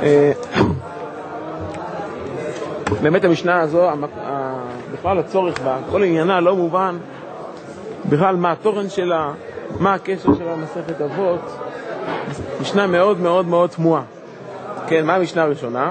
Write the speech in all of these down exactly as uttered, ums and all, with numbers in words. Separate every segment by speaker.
Speaker 1: באמת המשנה הזו, בכלל הצורך בה, כל עניינה לא מובן, בכלל מה התורן שלה, מה הקשר שלה למסכת אבות, משנה מאוד מאוד מאוד תמוהה. כן, מה המשנה הראשונה?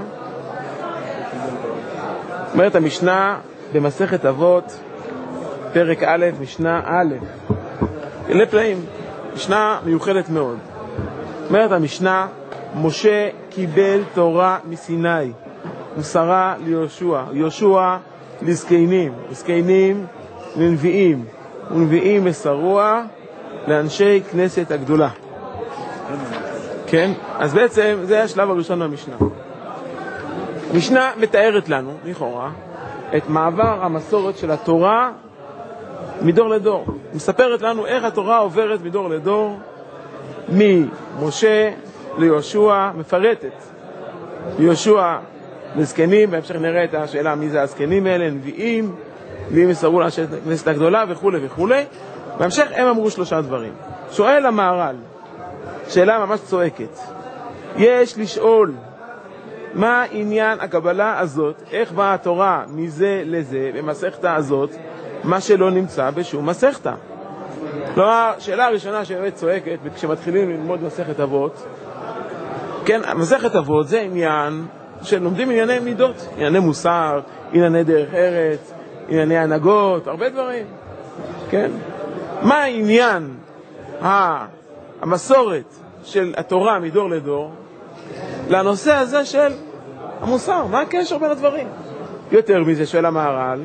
Speaker 1: אומרת המשנה במסכת אבות, פרק א', משנה א', אלה פלאים, משנה מיוחדת מאוד. אומרת המשנה, משה קיבל תורה מסיני, מסרה ליהושע, יהושע לזקנים, לזקנים לנביאים, ונביאים מסרוה לאנשי כנסת הגדולה. כן? אז בעצם זה השלב הראשון במשנה. המשנה מתארת לנו, לכאורה, את מעבר המסורת של התורה מדור לדור. מספרת לנו איך התורה עוברת מדור לדור, ממשה ליהושע, מפרטת. יהושע לזקנים, בהמשך נראה את השאלה מי זה הזקנים האלה, נביאים, נביאים מסרו לאנשי כנסת הגדולה וכו' וכו'. בהמשך הם אמרו שלושה דברים. שואל המהר"ל, שאלה ממש צועקת, יש לשאול מה עניין הקבלה הזאת, איך באה התורה מזה לזה במסכתה הזאת, מה שלא נמצא בשום מסכתה. כלומר, שאלה הראשונה שבאמת צועקת, כשמתחילים ללמוד מסכת אבות, כן, מסכת אבות זה עניין שלומדים ענייני מידות, ענייני מוסר, ענייני דרך ארץ, ענייני הנהגות, הרבה דברים, כן? מה העניין המסורת של התורה מדור לדור לנושא הזה של המוסר? מה הקשר בין הדברים? יותר מזה שואל המהר"ל,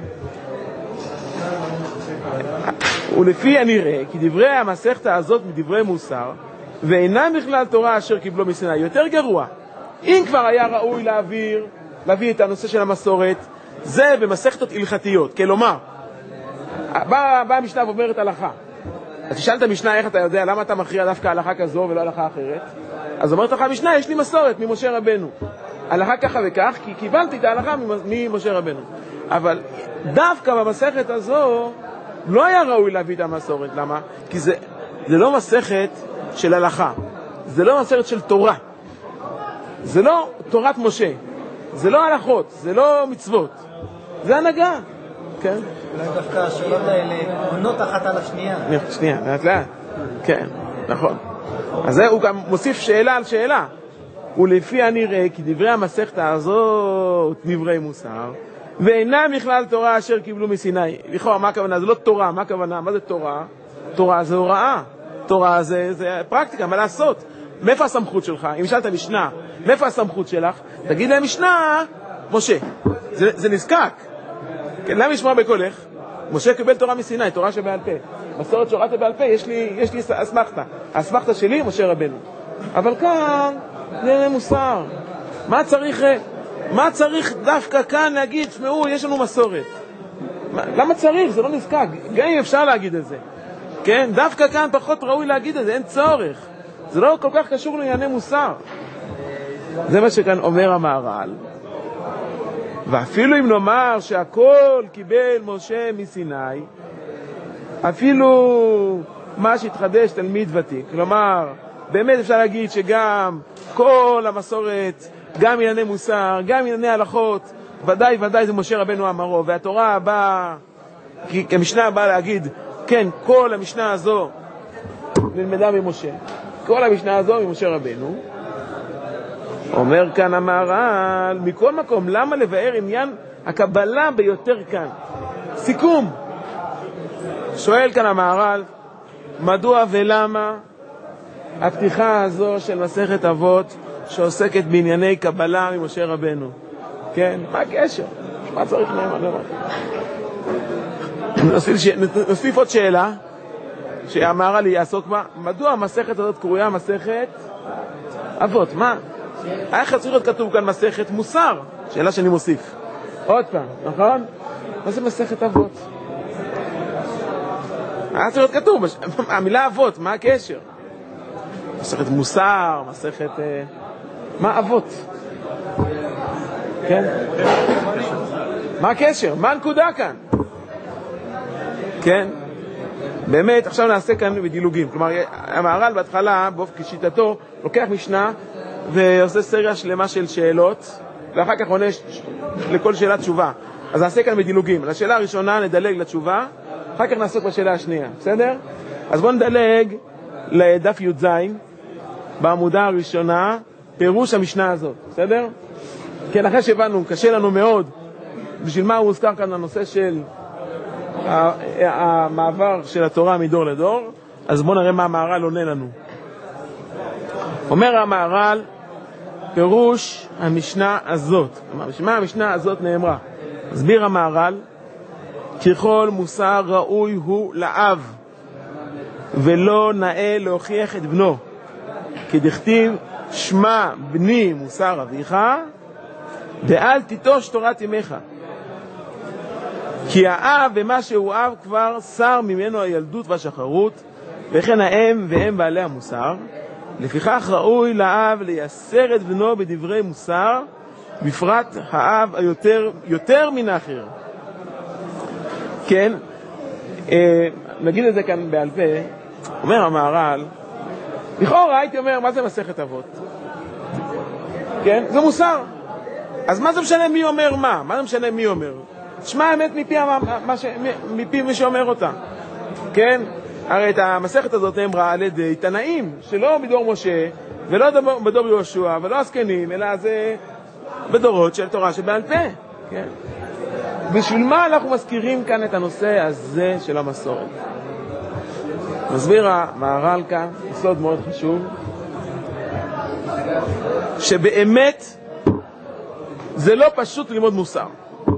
Speaker 1: ולפי הנראה כי דברי המסכתה הזאת מדברי מוסר ואינם בכלל תורה אשר קיבלו מסיני. יותר גרוע, אם כבר היה ראוי להעביר להביא את הנושא של המסורת, זה במסכתות הלכתיות, כלומר באה בא המשנה ואומרת הלכה, אז תשאל את המשנה איך אתה יודע למה אתה מכריע דווקא הלכה כזו ולא הלכה אחרת, אז אומרת לך המשנה, יש לי מסורת ממשה רבנו, הלכה ככה וכך, כי קיבלתי את ההלכה ממשה רבנו. אבל דווקא במסכת הזו לא היה ראוי להביא את המסורת. למה? כי זה, זה לא מסכת של הלכה, זה לא מסכת של תורה, זה לא תורת משה, זה לא הלכות, זה לא מצוות, זה הנהגה. כן?
Speaker 2: אולי דווקא השאלות האלה עונות אחת על השנייה.
Speaker 1: שנייה, לאט לאט. כן, נכון. אז הוא גם מוסיף שאלה על שאלה. ולפי הנראה כי דברי המסכתה הזאת דברי מוסר ואינם בכלל תורה אשר קיבלו מסיני. לכאורה, מה הכוונה? זה לא תורה, מה הכוונה? מה זה תורה? תורה זה הוראה, תורה זה, זה פרקטיקה, מה לעשות? מאיפה הסמכות שלך? אם שאלת משנה, מאיפה הסמכות שלך? תגיד להם משנה, משה. זה, זה נזקק. כן, למה לשמוע בקולך? משה קיבל תורה מסיני, תורה שבעל פה. מסורת שהוראת בעל פה, יש לי, יש לי אסמכתה. האסמכתה שלי, משה רבנו. אבל כאן, זה מוסר. מה צריך, מה צריך דווקא כאן להגיד, שמעו, יש לנו מסורת. מה, למה צריך? זה לא נזקק. גם אם אפשר להגיד את זה. כן? דווקא כאן פחות ראוי להגיד את זה, אין צורך. זה לא כל כך קשור לענייני מוסר. זה מה שכאן אומר המהר"ל. ואפילו אם נאמר שהכל קיבל משה מסיני, אפילו מה שהתחדש תלמיד ותיק, כלומר, באמת אפשר להגיד שגם כל המסורת, גם ענייני מוסר, גם ענייני הלכות, ודאי ודאי זה משה רבנו אמרו, והתורה באה, כי המשנה באה להגיד, כן, כל המשנה הזו נלמדה ממשה, כל המשנה הזו ממשה רבנו. אומר כאן המהר"ל, מכל מקום, למה לבאר עניין הקבלה ביותר כאן? סיכום. שואל כאן המהר"ל, מדוע ולמה הפתיחה הזו של מסכת אבות שעוסקת בענייני קבלה ממשה רבנו? כן, מה הקשר? מה צריך להם? נוסיף עוד שאלה שהמהר"ל יעסוק בה, מדוע המסכת הזאת קרויה מסכת אבות? מה? איך צריך להיות כתוב כאן מסכת מוסר? שאלה שאני מוסיף. עוד פעם, נכון? מה זה מסכת אבות? היה צריך להיות כתוב, המילה אבות, מה הקשר? מסכת מוסר, מסכת... מה אבות? כן? מה הקשר? מה הנקודה כאן? כן? באמת, עכשיו נעשה כאן בדילוגים. כלומר, המהר"ל בהתחלה, באופן כשיטתו, לוקח משנה ועושה סריה שלמה של שאלות, ואחר כך עונה לכל שאלה תשובה. אז נעשה כאן בדילוגים. לשאלה הראשונה נדלג לתשובה, אחר כך נעסוק בשאלה השנייה, בסדר? אז בואו נדלג לדף י' ז' בעמודה הראשונה, פירוש המשנה הזאת, בסדר? כן, אחרי שהבנו, קשה לנו מאוד, בשביל מה הוא מוזכר כאן הנושא של המעבר של התורה מדור לדור, אז בואו נראה מה המהר"ל עונה לנו. אומר המהר"ל, פירוש המשנה הזאת, מה המשנה הזאת נאמרה? מסביר המהר"ל, ככל מוסר ראוי הוא לאב, ולא נאה להוכיח את בנו, כי דכתיב שמע בני מוסר אביך, ואל תיטוש תורת אמך. כי האב ומה שהוא אב כבר שר ממנו הילדות והשחרות, וכן האם והם בעלי המוסר. לפיכך ראוי לאב לייסר את בנו בדברי מוסר, בפרט האב היותר יותר מן האחר. כן, אה, נגיד את זה כאן בעל פה. אומר המהר"ל, לכאורה הייתי אומר, מה זה מסכת אבות? כן, זה מוסר. אז מה זה משנה מי אומר מה? מה זה משנה מי אומר? תשמע האמת מפי, מה ש... מפי מי שאומר אותה. כן? הרי את המסכת הזאת נאמרה על ידי תנאים, שלא בדור משה, ולא בדור יהושע, ולא הזקנים, אלא זה בדורות של תורה שבעל פה. כן? בשביל מה אנחנו מזכירים כאן את הנושא הזה של המסורת? מסביר המהר"ל כאן, סוד מאוד חשוב, שבאמת זה לא פשוט ללמוד מוסר.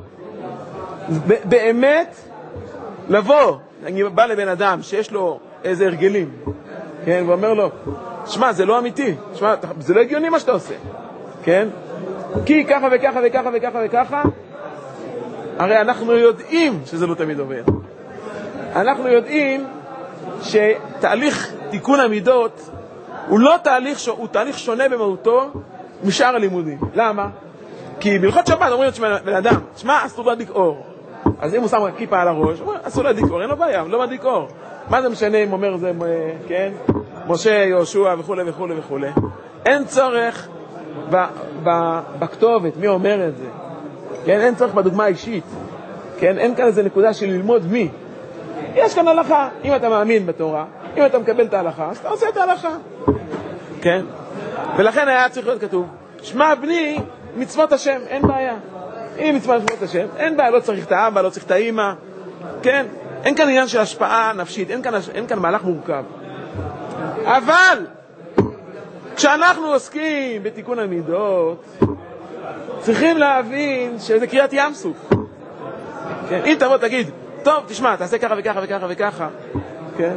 Speaker 1: באמת לבוא, אני בא לבן אדם שיש לו איזה הרגלים, כן, ואומר לו, שמע, זה לא אמיתי, שמע, זה לא הגיוני מה שאתה עושה, כן? כי ככה וככה וככה וככה וככה, הרי אנחנו יודעים שזה לא תמיד עובד. אנחנו יודעים שתהליך תיקון המידות הוא לא תהליך, הוא תהליך שונה במהותו משאר הלימודים. למה? כי בהלכות שבת אומרים בן אדם, שמע, אסור להדליק אור. אז אם הוא שם כיפה על הראש, הוא אומר, אסור להדליק אור, אין לו בעיה, לא מדליק אור. מה זה משנה אם אומר זה, כן? משה, יהושע וכו' וכו' וכו'. אין צורך ב, ב, בכתובת, מי אומר את זה? כן? אין צורך בדוגמה האישית. כן? אין כאן איזה נקודה של ללמוד מי. יש כאן הלכה. אם אתה מאמין בתורה, אם אתה מקבל את ההלכה, אז אתה עושה את ההלכה. כן? ולכן היה צריך להיות כתוב, שמע בני מצוות השם, אין בעיה. אם מצוות מצוות השם, אין בעיה, לא צריך את האבא, לא צריך את האמא. כן? אין כאן עניין של השפעה נפשית, אין כאן, אין כאן מהלך מורכב. אבל כשאנחנו עוסקים בתיקון המידות, צריכים להבין שזה קריאת ים סוף. כן? אם תבוא תגיד, טוב, תשמע, תעשה ככה וככה וככה וככה, כן?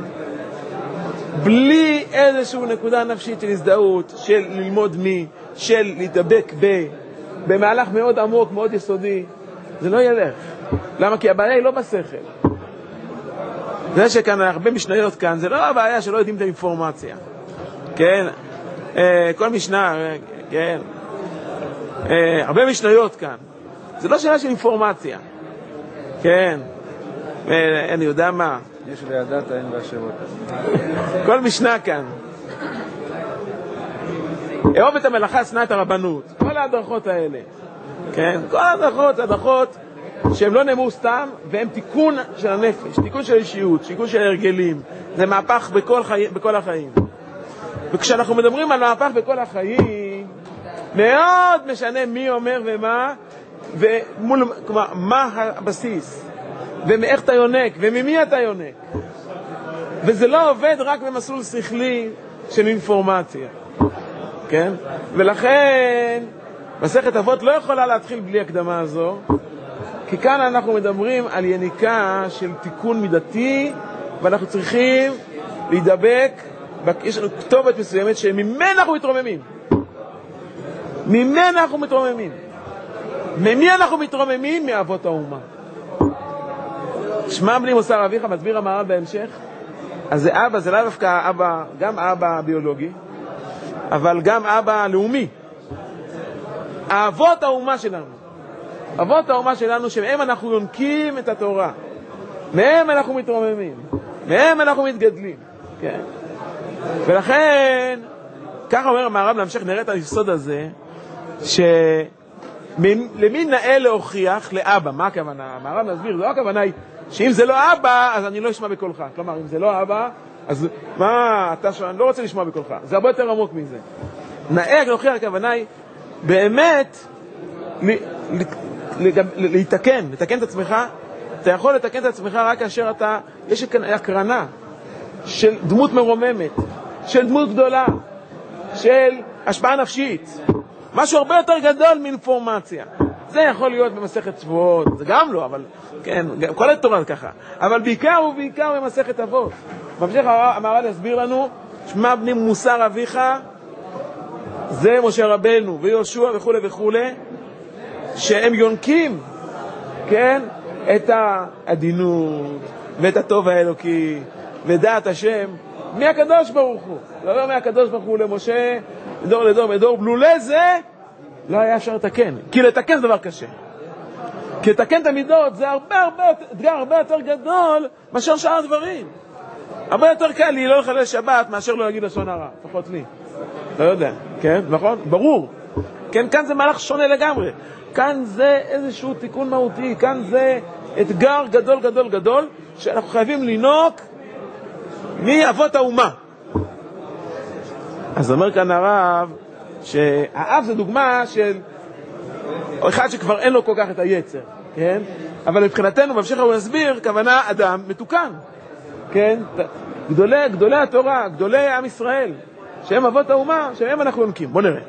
Speaker 1: בלי איזשהו נקודה נפשית של הזדהות, של ללמוד מי, של להידבק ב, במהלך מאוד עמוק, מאוד יסודי, זה לא ילך. למה? כי הבעיה היא לא בשכל. זה שכאן הרבה משניות כאן, זה לא הבעיה שלא יודעים את האינפורמציה. כן? אה, כל משנה, כן? אה, הרבה משניות כאן. זה לא שאלה של אינפורמציה. כן? אה, אני יודע מה.
Speaker 2: יש וידעת, אין והשבות.
Speaker 1: כל משנה כאן. אהוב את המלאכה, שנא את הרבנות. כל ההדרכות האלה. כן? כל ההדרכות, הדרכות שהם לא נאמרו סתם, והם תיקון של הנפש, תיקון של אישיות, תיקון של הרגלים. זה מהפך בכל, חי... בכל החיים. וכשאנחנו מדברים על מהפך בכל החיים, מאוד משנה מי אומר ומה, ומול, כלומר, מה הבסיס, ומאיך אתה יונק, וממי אתה יונק. וזה לא עובד רק במסלול שכלי של אינפורמציה. כן? ולכן, מסכת אבות לא יכולה להתחיל בלי הקדמה הזו, כי כאן אנחנו מדברים על יניקה של תיקון מידתי, ואנחנו צריכים להידבק, יש לנו כתובת מסוימת שממנה אנחנו מתרוממים. ממנה אנחנו מתרוממים. ממי אנחנו מתרוממים? מאבות האומה. שמע בני מוסר אביך, מסביר המהר"ל בהמשך. אז זה אבא, זה לא דווקא אבא, גם אבא ביולוגי, אבל גם אבא לאומי. האבות האומה שלנו. אבות האומה שלנו, שמהם אנחנו יונקים את התורה. מהם אנחנו מתרוממים. מהם אנחנו מתגדלים. כן? ולכן, ככה אומר המהר"ל, להמשך נראה את היסוד הזה, שלמי נאה להוכיח לאבא, מה הכוונה? המהר"ל מסביר, זו הכוונה היא, שאם זה לא אבא, אז אני לא אשמע בקולך. כלומר, אם זה לא אבא, אז מה, אתה שאני לא רוצה לשמוע בקולך. זה הרבה יותר עמוק מזה. נאה להוכיח, הכוונה היא, באמת, להתקן, לתקן את עצמך, אתה יכול לתקן את עצמך רק כאשר אתה, יש כאן הקרנה של דמות מרוממת, של דמות גדולה, של השפעה נפשית, משהו הרבה יותר גדול מאינפורמציה. זה יכול להיות במסכת שבועות, זה גם לא, אבל כן, כל התורה ככה. אבל בעיקר ובעיקר במסכת אבות. בהמשך המהר"ל יסביר לנו, שמע בני מוסר אביך, זה משה רבנו ויהושע וכו' וכו', שהם יונקים, כן, את העדינות ואת הטוב האלוקי ודעת השם מהקדוש ברוך הוא. לא אומר מהקדוש ברוך הוא למשה מדור לדור מדור, בלולי זה לא היה אפשר לתקן, כי לתקן זה דבר קשה. כי לתקן את המידות זה הרבה הרבה אתגר הרבה יותר גדול מאשר שאר הדברים. הרבה יותר קל לי לא לחלל שבת מאשר לא להגיד לשון הרע, לפחות לי. לא יודע, כן? נכון? ברור. כן, כאן זה מהלך שונה לגמרי. כאן זה איזשהו תיקון מהותי, כאן זה אתגר גדול גדול גדול שאנחנו חייבים לנוק מאבות האומה. אז אומר כאן הרב שהאב זה דוגמה של אחד שכבר אין לו כל כך את היצר, כן? אבל מבחינתנו, בהמשך הוא יסביר, כוונה אדם מתוקן, כן? גדולי, גדולי התורה, גדולי עם ישראל, שהם אבות האומה, שהם אנחנו יונקים. בוא נראה.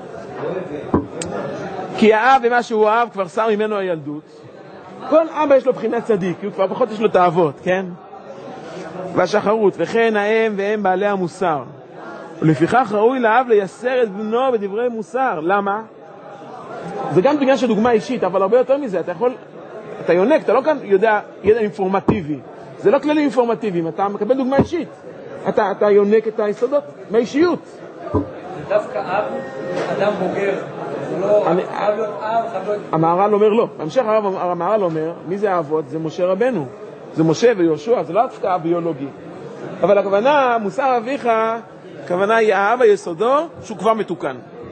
Speaker 1: כי האב ומה שהוא אהב כבר שר ממנו הילדות. כל אבא יש לו בחינת צדיק, הוא כבר פחות יש לו תאוות, כן? והשחרות, וכן האם והם בעלי המוסר. ולפיכך ראוי לאב לייסר את בנו בדברי מוסר. למה? זה גם בגלל שדוגמה אישית, אבל הרבה יותר מזה. אתה יכול, אתה יונק, אתה לא כאן יודע ידע אינפורמטיבי. זה לא כללים אינפורמטיביים, אתה מקבל דוגמה אישית. אתה, אתה יונק את היסודות מהאישיות.
Speaker 2: זה דווקא אב, אדם בוגר. זה לא חייב להיות אב, חייב להיות...
Speaker 1: המהר"ל אומר לא. בהמשך המהר"ל אומר, מי זה האבות? זה משה רבנו. זה משה ויהושע, זה לא דווקא אב ביולוגי. אבל הכוונה, מוסר אביך, הכוונה היא האב היסודו, שהוא כבר מתוקן.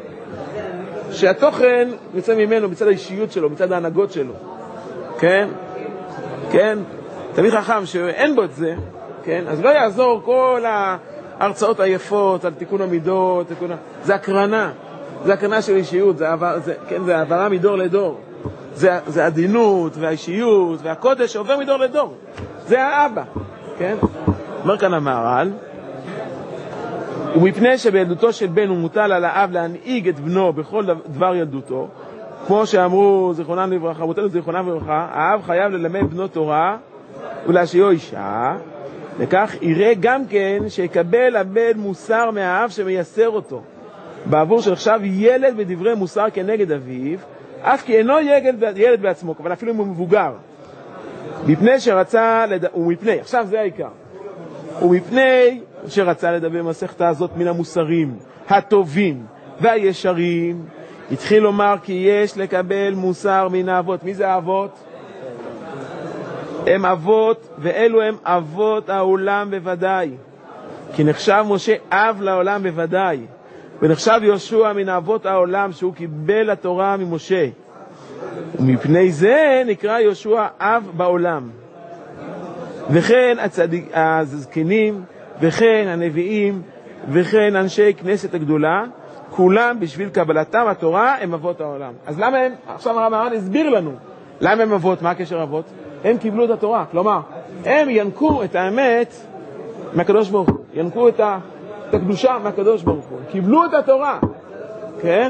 Speaker 1: שהתוכן יוצא ממנו, מצד האישיות שלו, מצד ההנהגות שלו. כן? כן? תמיד חכם שאין בו את זה, כן? אז לא יעזור כל ההרצאות היפות על תיקון המידות, תיקון... זה הקרנה. זה הקרנה של אישיות, זה, עבר, זה, כן, זה העברה מדור לדור. זה, זה עדינות והאישיות והקודש שעובר מדור לדור. זה האבא, כן? אומר כאן המהר"ל, ומפני שבילדותו של בן הוא מוטל על האב להנהיג את בנו בכל דבר ילדותו, כמו שאמרו זיכרונם לברכה, מוטל זיכרונם לברכה, האב חייב ללמד בנו תורה ולהשיאו אישה, וכך יראה גם כן שיקבל הבן מוסר מהאב שמייסר אותו, בעבור שנחשב ילד בדברי מוסר כנגד אביו, אף כי אינו ילד, ילד בעצמו, אבל אפילו אם הוא מבוגר. מפני שרצה, לד... ומפני, עכשיו זה העיקר, ומפני שרצה לדבר במסכתה הזאת מן המוסרים הטובים והישרים, התחיל לומר כי יש לקבל מוסר מן האבות. מי זה האבות? הם אבות, ואלו הם אבות העולם בוודאי. כי נחשב משה אב לעולם בוודאי, ונחשב יהושע מן אבות העולם שהוא קיבל התורה ממשה. ומפני זה נקרא יהושע אב בעולם. וכן הצדיק, הזקנים, וכן הנביאים, וכן אנשי כנסת הגדולה, כולם בשביל קבלתם התורה הם אבות העולם. אז למה הם, עכשיו המהר"ל הסביר לנו, למה הם אבות? מה הקשר אבות? הם קיבלו את התורה, כלומר, הם ינקו את האמת מהקדוש ברוך הוא, ינקו את, ה, את הקדושה מהקדוש ברוך הוא, קיבלו את התורה, כן?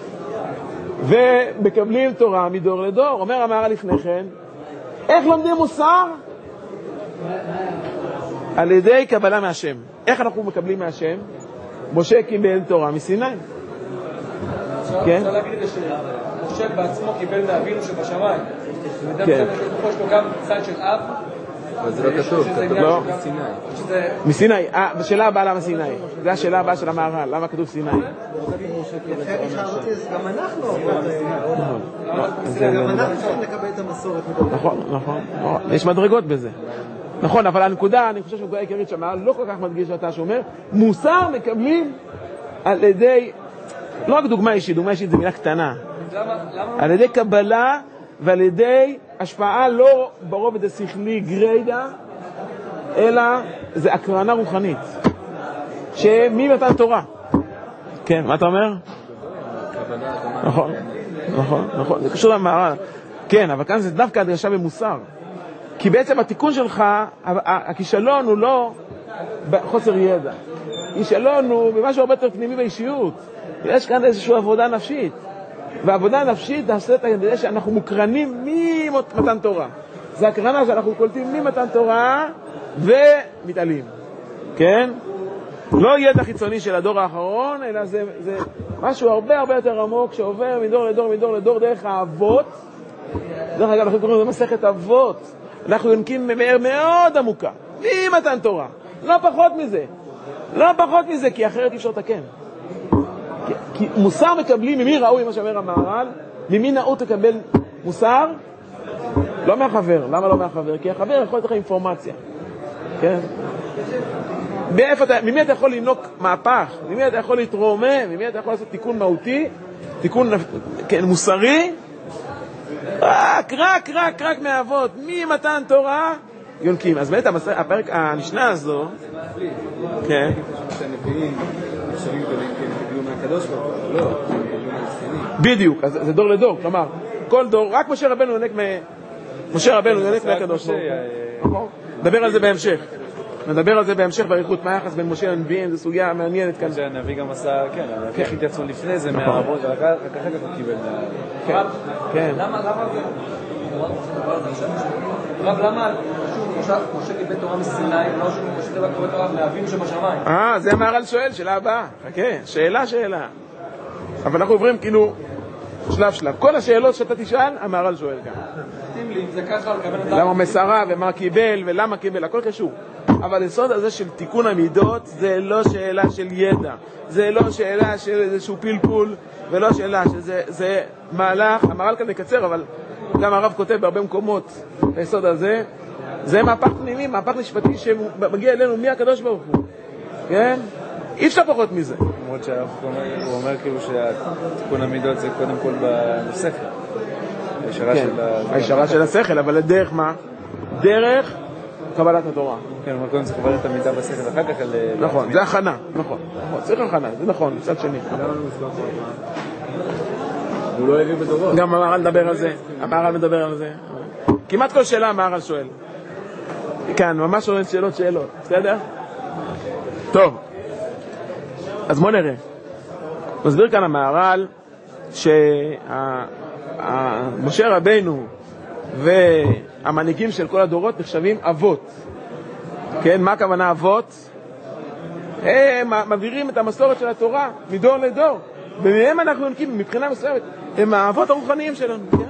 Speaker 1: ומקבלים תורה מדור לדור. אומר המהר"ל לפני כן, איך לומדים מוסר? על ידי קבלה מהשם. איך אנחנו מקבלים מהשם? משה קיבל תורה מסיני.
Speaker 2: אפשר להגיד את זה שמשה בעצמו קיבל מאבינו שבשמיים.
Speaker 1: כן.
Speaker 2: יש לו גם צד של אב.
Speaker 3: אבל זה לא כתוב, כתוב
Speaker 1: לא.
Speaker 3: מסיני.
Speaker 1: מסיני, בשאלה הבאה למה סיני? זה השאלה הבאה של המהר"ל, למה כתוב סיני?
Speaker 2: גם אנחנו. גם אנחנו צריכים לקבל את המסורת.
Speaker 1: נכון, נכון. יש מדרגות בזה. נכון, אבל הנקודה, אני חושב שהנקודה העיקרית שהמהר"ל לא כל כך מדגיש אותה, שאומר, מוסר מקבלים על ידי, לא רק דוגמה אישית, דוגמה אישית זה מילה קטנה, על ידי קבלה ועל ידי השפעה לא ברובד השכלי גריידה, אלא זה הקרנה רוחנית, שמי מתן תורה. כן, מה אתה אומר? נכון, נכון, נכון, זה קשור למערל. כן, אבל כאן זה דווקא הדגשה במוסר. כי בעצם התיקון שלך, הכישלון הוא לא בחוסר ידע. הכישלון הוא במשהו הרבה יותר פנימי באישיות. יש כאן איזושהי עבודה נפשית. והעבודה הנפשית נעשית על ידי שאנחנו מוקרנים ממתן תורה. זה הקרנה שאנחנו קולטים ממתן תורה ומתעלים. כן? לא ידע חיצוני של הדור האחרון, אלא זה, זה משהו הרבה הרבה יותר עמוק שעובר מדור לדור מדור לדור דרך האבות. דרך אגב, אנחנו קוראים לזה מסכת אבות. אנחנו יונקים ממהר מאוד עמוקה. ממתן תורה. לא פחות מזה. לא פחות מזה, כי אחרת אי אפשר לתקן. כי, כי מוסר מקבלים, ממי ראוי, מה שאומר המהר"ל, ממי נאות לקבל מוסר? לא מהחבר. למה לא מהחבר? כי החבר יכול לתת לך אינפורמציה. כן? באיפה אתה, ממי אתה יכול לנוק מהפך? ממי אתה יכול להתרומם? ממי אתה יכול לעשות תיקון מהותי? תיקון כן, מוסרי? רק, רק, רק, רק מהאבות. ממתן תורה יונקים. אז באמת הפרק, המשנה הזו, כן. בדיוק, אז זה דור לדור, כלומר, כל דור, רק משה רבנו יונק מ... משה רבנו יונק מהקדוש ברוך הוא. נדבר על זה בהמשך. נדבר על זה בהמשך באריכות, מה היחס בין משה לנביאים, זו סוגיה מעניינת כאן.
Speaker 4: שהנביא גם עשה, כן, הנביא התייצבו לפני זה מהרבות, רק אחר כך הוא קיבל.
Speaker 1: כן.
Speaker 2: למה זה? רב, למה משה קיבל תורה מסיני, ולא שמשה קיבל תורה מאבינו שבשמיים?
Speaker 1: אה, זה המהר"ל שואל, שאלה הבאה. חכה, שאלה, שאלה. אבל אנחנו עוברים כאילו שלב שלב. כל השאלות שאתה תשאל, המהר"ל שואל כאן.
Speaker 2: תים לי, זה ככה לקבל...
Speaker 1: למה מסרה ומה קיבל ולמה קיבל, הכל קשור. אבל היסוד הזה של תיקון המידות זה לא שאלה של ידע, זה לא שאלה של איזשהו פלפול, ולא שאלה שזה זה מהלך, המהר"ל כאן מקצר, אבל גם הרב כותב בהרבה מקומות היסוד הזה, זה מהפך פנימי, מהפך משפטי שמגיע אלינו מהקדוש ברוך הוא, כן? אי אפשר פחות מזה.
Speaker 4: למרות שהוא אומר כאילו שהתיקון המידות זה קודם כל בשכל,
Speaker 1: הישרה של השכל, אבל לדרך מה? דרך קבלת התורה.
Speaker 4: כן, אבל קודם צריך לקבל את המידה בשכל, אחר כך...
Speaker 1: נכון, זה הכנה, נכון. צריך הכנה, זה נכון, מצד שני.
Speaker 3: הוא לא הביא בדורות.
Speaker 1: גם המהר"ל מדבר על זה, המהר"ל מדבר על זה. כמעט כל שאלה המהר"ל שואל. כאן, ממש שואל שאלות שאלות, בסדר? טוב, אז בוא נראה. מסביר כאן המהר"ל שמשה רבנו והמנהיגים של כל הדורות נחשבים אבות. כן, מה הכוונה אבות? הם מעבירים את המסורת של התורה מדור לדור, ומהם אנחנו יונקים מבחינה מסוימת, הם האבות הרוחניים שלנו, כן?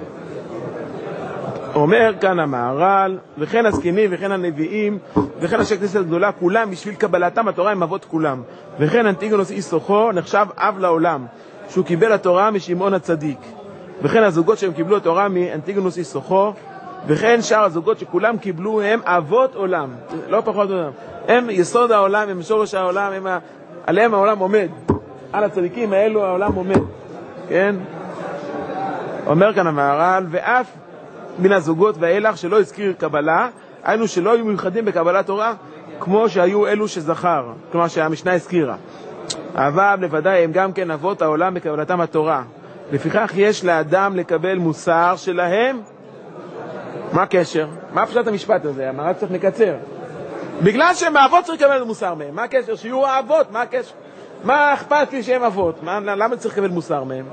Speaker 1: אומר כאן המהר"ל, וכן הזקנים וכן הנביאים וכן אנשי הכנסת הגדולה, כולם בשביל קבלתם התורה הם אבות כולם. וכן אנטיגונוס איסוכו נחשב אב לעולם, שהוא קיבל התורה משמעון הצדיק. וכן הזוגות שהם קיבלו התורה מאנטיגונוס איסוכו, וכן שאר הזוגות שכולם קיבלו הם אבות עולם, לא פחות עולם. הם יסוד העולם, הם שורש העולם, הם ה... עליהם העולם עומד. על הצדיקים האלו העולם עומד. כן? אומר כאן המהר"ל, ואף מן הזוגות והאלך שלא הזכיר קבלה, היינו שלא היו מיוחדים בקבלת תורה, כמו שהיו אלו שזכר, כלומר שהמשנה הזכירה. אבל לבדי הם גם כן אבות העולם בקבלתם התורה. לפיכך יש לאדם לקבל מוסר שלהם. מה הקשר? מה פשט המשפט הזה? המהר"ל צריך לקצר. בגלל שהם האבות צריך לקבל מוסר מהם. מה הקשר? שיהיו האבות, מה הקשר? מה אכפת לי שהם אבות? מה, למה צריך לקבל מוסר מהם?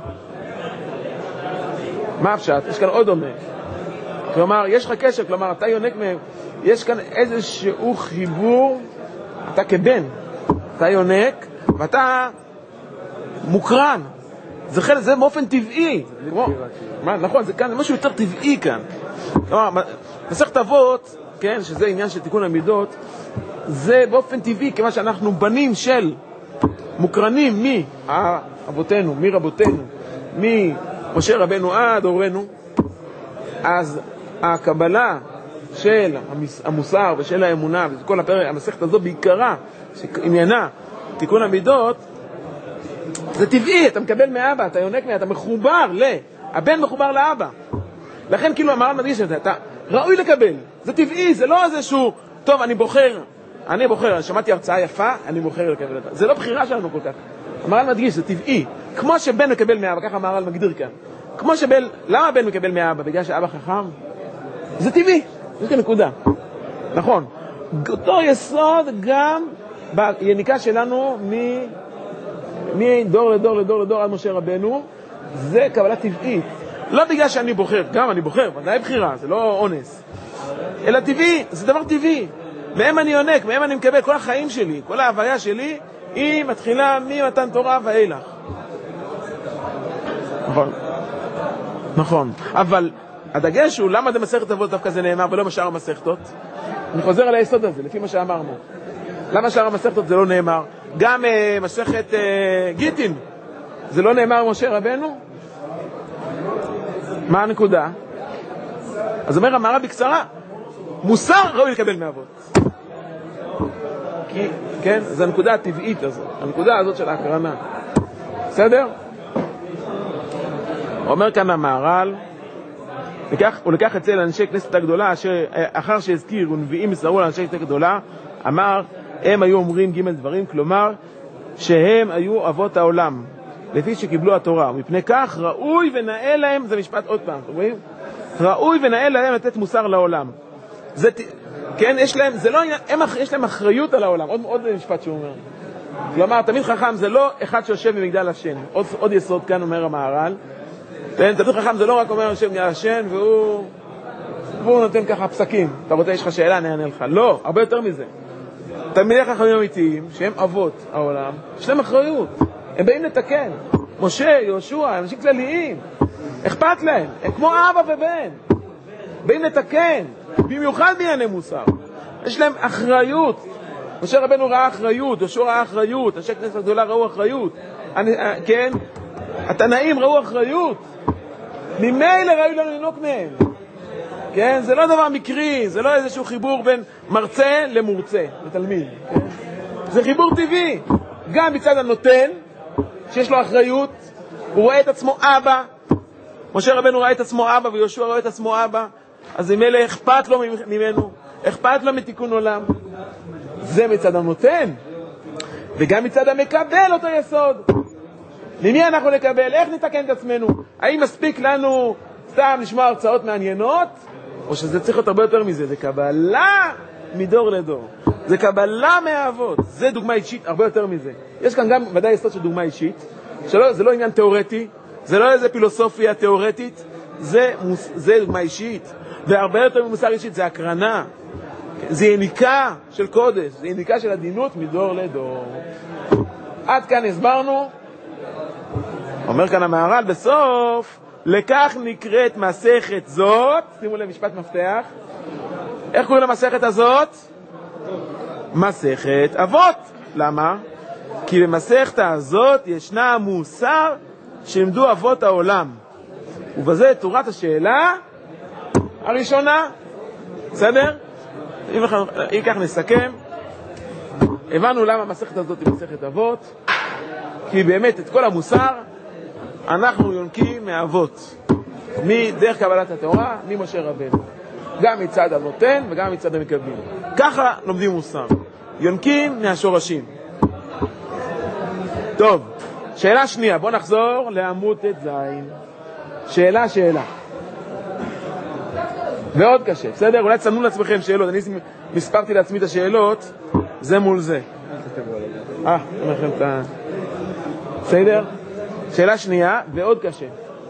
Speaker 1: מה הפשט? יש כאן עוד דומה. כלומר, יש לך קשר, כלומר, אתה יונק מהם, יש כאן איזשהו חיבור, אתה כבן, אתה יונק, ואתה מוקרן. זה חלק, זה באופן טבעי. כמו, מה, נכון, זה כאן, זה משהו יותר טבעי כאן. כלומר, מסכת אבות, כן, שזה עניין של תיקון המידות, זה באופן טבעי, כמה שאנחנו בנים של מוקרנים מאבותינו, מרבותינו, ממשה רבנו עד הורינו, אז הקבלה של המוסר ושל האמונה, וכל הפרק, המסכת הזו בעיקרה, שעניינה תיקון המידות, זה טבעי, אתה מקבל מאבא, אתה יונק מאבא, אתה מחובר ל... הבן מחובר לאבא. לכן כאילו המר"ל מדגיש את זה, אתה ראוי לקבל, זה טבעי, זה לא איזשהו, טוב, אני בוחר, אני בוחר, שמעתי הרצאה יפה, אני בוחר לקבל אותה. זה לא בחירה שלנו כל כך. המר"ל מדגיש, זה טבעי. כמו שבן מקבל מאבא, ככה המר"ל מגדיר כאן. כמו שבן, למה בן מקבל מאבא? בגלל שאבא חכם? זה טבעי, זה כנקודה. נכון. אותו יסוד גם ביניקה שלנו מ... מדור לדור לדור לדור עד משה רבנו, זה קבלה טבעית. לא בגלל שאני בוחר, גם אני בוחר, ודאי בחירה, זה לא אונס. אלא טבעי, זה דבר טבעי. מהם אני יונק, מהם אני מקבל, כל החיים שלי, כל ההוויה שלי, היא מתחילה ממתן תורה ואילך. נכון. נכון. אבל הדגש הוא, למה במסכת אבות דווקא זה נאמר ולא בשאר המסכתות? אני חוזר על היסוד הזה, לפי מה שאמרנו. למה שאר המסכתות זה לא נאמר? גם uh, מסכת uh, גיטין, זה לא נאמר משה רבנו? מה הנקודה? אז אומר המר"ל בקצרה, מוסר ראוי לקבל מאבות. כי, כן, זו הנקודה הטבעית הזאת, הנקודה הזאת של ההקרנה. בסדר? אומר כאן המהר"ל, הוא לקח את זה לאנשי כנסת הגדולה, אחר שהזכיר ונביאים מסרו לאנשי כנסת הגדולה, אמר, הם היו אומרים ג' דברים, כלומר, שהם היו אבות העולם, לפי שקיבלו התורה, ומפני כך ראוי ונאה להם, זה משפט עוד פעם, אתם רואים? ראוי ונאה להם לתת מוסר לעולם. זה, כן, יש להם, זה לא, הם, יש להם אחריות על העולם, עוד, עוד משפט שהוא אומר. כלומר, תמיד חכם זה לא אחד שיושב במגדל השן, עוד, עוד יסוד כאן אומר המהר"ל, תמיד חכם זה לא רק אומר יושב במגדל השן, והוא, והוא נותן ככה פסקים, אתה רוצה, יש לך שאלה, אני אענה לך. לא, הרבה יותר מזה. תלמידי חכמים אמיתיים, שהם אבות העולם, יש להם אחריות, הם באים לתקן. משה, יהושע, אנשים כלליים, אכפת להם, הם כמו אבא ובן, באים לתקן, במיוחד בענייני מוסר. יש להם אחריות. משה רבנו ראה אחריות, יהושע ראה אחריות, אנשי כנסת הגדולה ראו אחריות. אני, כן? התנאים ראו אחריות. ממילא ראוי לנו לנוק מהם. כן? זה לא דבר מקרי, זה לא איזשהו חיבור בין מרצה למורצה, לתלמיד. כן? זה חיבור טבעי. גם מצד הנותן, שיש לו אחריות, הוא רואה את עצמו אבא. משה רבנו ראה את עצמו אבא, ויהושע רואה את עצמו אבא. אז ממילא אכפת לו ממנו, אכפת לו מתיקון עולם. זה מצד הנותן. וגם מצד המקבל אותו יסוד. ממי אנחנו נקבל? איך נתקן את עצמנו? האם מספיק לנו סתם לשמוע הרצאות מעניינות? או שזה צריך להיות הרבה יותר מזה? זה קבלה מדור לדור. זה קבלה מהאבות. זה דוגמה אישית, הרבה יותר מזה. יש כאן גם ודאי יסוד של דוגמה אישית. שלא, זה לא עניין תיאורטי. זה לא איזה פילוסופיה תיאורטית. זה, זה דוגמה אישית. והרבה יותר ממוסר אישית זה הקרנה. זה יניקה של קודש. זה יניקה של עדינות מדור לדור. עד כאן הסברנו. אומר כאן המהר"ל בסוף, לכך נקראת מסכת זאת, שימו לב משפט מפתח, איך קוראים למסכת הזאת? מסכת אבות. למה? כי במסכת הזאת ישנה מוסר שלמדו אבות העולם, ובזה תורת השאלה הראשונה. בסדר? אם, אם כך נסכם, הבנו למה המסכת הזאת היא מסכת אבות, כי באמת את כל המוסר אנחנו יונקים מאבות, מדרך קבלת התורה, ממשה רבנו, גם מצד אבותינו וגם מצד המקבלים. ככה לומדים מוסר, יונקים מהשורשים. טוב, שאלה שנייה, בוא נחזור לעמוד את זין. שאלה, שאלה. ועוד קשה, בסדר? אולי תסמנו לעצמכם שאלות, אני מספרתי לעצמי את השאלות, זה מול זה. אה, אני אומר לכם את ה... בסדר? שאלה שנייה, ועוד קשה.